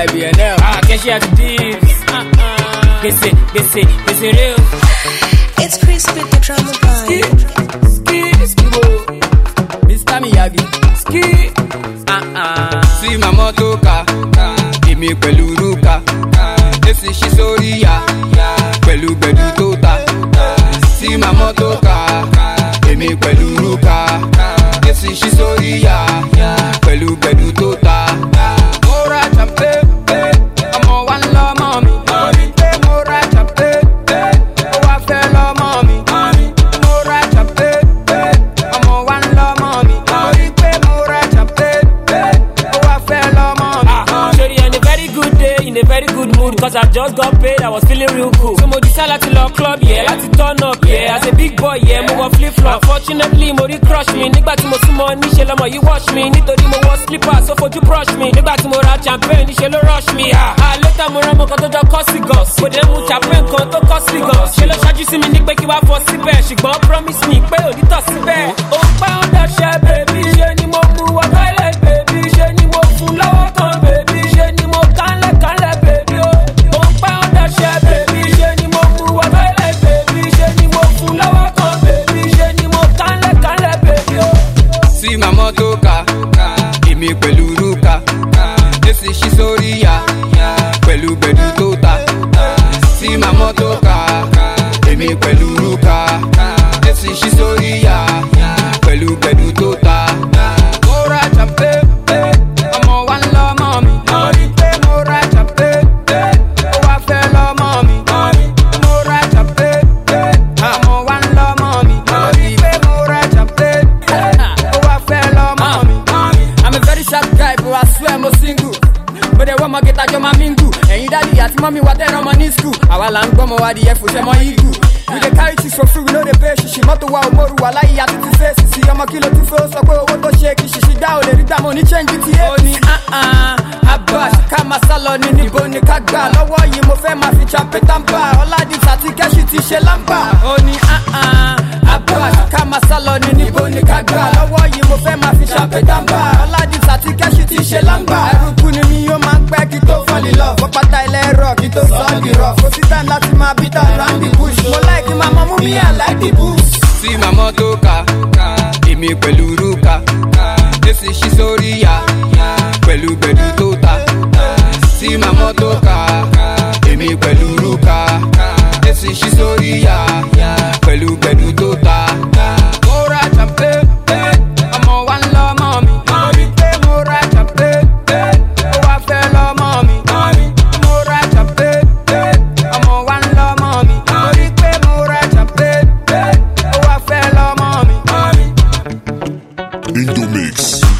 YBNL. Cash out the deals. This real. It's Chris with the drama vibe. Ski, Mr. Miyagi. Ski. See my motoka, give me pẹ̀lú ruka. Esi shi sórí ya, pẹ̀lú gbẹ̀du tó ta. See my motoka, give me pẹ̀lú ruka. Esi shi sórí ya, pẹ̀lú gbẹ̀du tó ta. Mo ra champagne, ọmọ wa ń lọ mọ́ mi. Mo ra champagne, ó wá fẹ́ lọ mọ́ mi. Mo ra champagne, ọmọ wa ń lọ mọ́ mi. Mo ra champagne, ó wá fẹ́ lọ mọ́ mi. Shorty on a very good day, in a very good mood. Cause I just got paid, I was feeling real cool. So mo decide láti lọ club, yeah, láti turn up, yeah. As a big boy, yeah, mo wọ flip flop. Unfortunately, mo rí crush me. Nígbà tí mo súnmọ́ níṣe lọ́mọ yìí wash me. Nítorí mo wọ slippers, so fojú brush me. Nígbà tí mo ra champagne, níṣe ló rush me. Later mo rán mo kan tó jọ costly guns. Mo dé mu champagne kan tó costly guns. Ṣé ló ṣáájú sí mi ní pé kí wá fọ síbẹ̀? Ṣùgbọ́n promise me pé ò ní tọ̀ síbẹ̀. Ó pẹ́ ó dọ̀ṣẹ́ baby, ṣe ni mo mú wọ toilet baby. Ṣe ni mo fún lọ́wọ́ kan baby. Ṣe ni mo kánlẹ̀ baby o. Ó pẹ́ ó dọ̀ṣẹ́ baby, ṣe ni mo mú wọ toilet baby. Ṣe ni mo fún lọ́wọ́ kan baby. Ṣe ni mo kánlẹ̀ baby o. See my motoka, give me pẹ̀lú ruka. Esi shi sórí ya, pẹ̀lú gbẹ̀du tó ta. See my motoka, give me pẹ̀lú ruka. Esi shi sórí ya, pẹ̀lú gbẹ̀du tó ta. Mo ra champagne, ọmọ wa ń lọ mọ́ mi. Mo ra champagne, ó wá fẹ́ lọ mọ́ mi. Mo ra champagne, ọmọ wa ń lọ mọ́ mi. Mo ra champagne, ó wá fẹ́ lọ mọ́ mi. I'm a very sharp guy, but I swear I'm single. But they want my get a job, my mingu. And you daddy, at mommy, what they're on my knee school. Our land, come over the F, which I'm on ego. We the carry things for free, we know the best. She moto wa umoru, wa lai ya tutu face. See, I'm a kilo to fail, so go over to shake. She down, they rita money change it here. Oni, Abash, kama salon, ni boni kagba. Lowo yi mo fe ma fi champe tampa. All I did, sati cash it, she lampa. Oni, Abash, kama salon, ni boni kagba. Lowo yi mo fe ma fi champe tampa. All I did, sati cash it, she lampa. Eruku ni mi yo man pe ki to fall in love. Pata ile rock, ki to solve the rough. Go sit down, lati ma beat around the bush. Mo like my mama, me I like the boost. See my motoka, give me pẹ̀lú ruka. Esi shi sórí ya, pẹ̀lú gbẹ̀du tó ta. See my motoka, give me pẹ̀lú ruka. Esi shi sórí ya, pẹ̀lú gbẹ̀du tó ta. Mo ra champagne, ọmọ wa ń lọ mọ́ mi. Mo ra champagne, ó wá fẹ́ lọ mọ́ mi. Mo ra champagne, ọmọ wa ń lọ mọ́ mi. Mo ra champagne, ó wá fẹ́ lọ mọ́ mi. Indomix.